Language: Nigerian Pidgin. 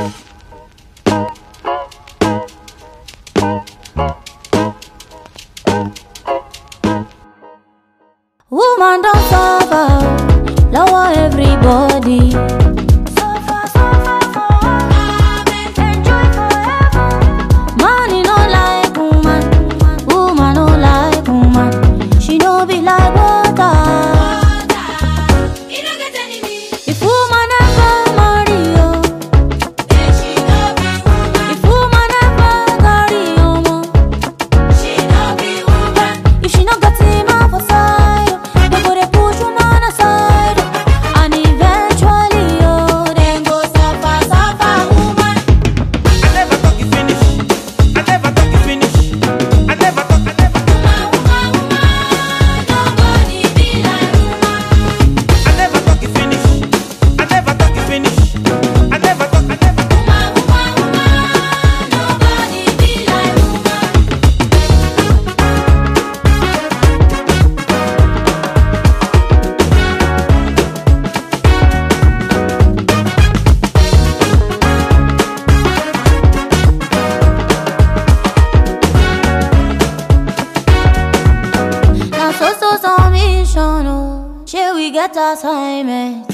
Woman don't suffer, lower everybody. Suffer, suffer forever, enjoy forever. Money no like woman, woman no like woman. She no be like water. He no get enemy. If woman ever marry you, then she no be woman. If woman ever carry you, she no be woman. If she no got him out for side, they go dey push woman aside, and eventually then go suffer, suffer woman. I never talk it finish. I never talk it finish. I never talk. Woman, nobody be like woman. I never talk it finish. I never talk it finish. I never talk. Woman, nobody be like woman. Now so mission, oh, shall we get assignment?